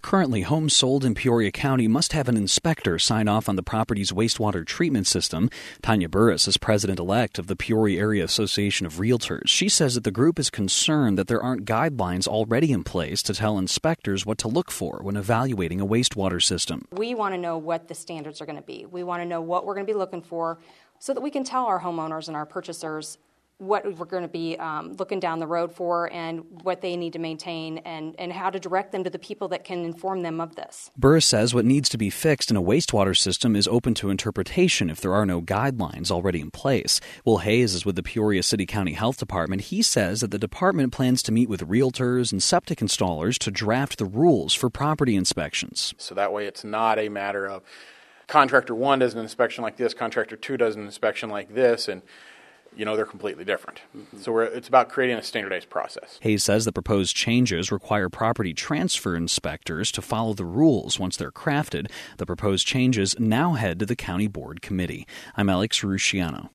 Currently, homes sold in Peoria County must have an inspector sign off on the property's wastewater treatment system. Tanya Burris is president-elect of the Peoria Area Association of Realtors. She says that the group is concerned that there aren't guidelines already in place to tell inspectors what to look for when evaluating a wastewater system. We want to know what the standards are going to be. We want to know what we're going to be looking for so that we can tell our homeowners and our purchasers what we're going to be looking down the road for and what they need to maintain and how to direct them to the people that can inform them of this. Burris says what needs to be fixed in a wastewater system is open to interpretation if there are no guidelines already in place. Will Hayes is with the Peoria City County Health Department. He says that the department plans to meet with realtors and septic installers to draft the rules for property inspections. So that way it's not a matter of contractor 1 does an inspection like this, contractor 2 does an inspection like this, and they're completely different. So it's about creating a standardized process. Hayes says the proposed changes require property transfer inspectors to follow the rules once they're crafted. The proposed changes now head to the County Board Committee. I'm Alex Rusciano.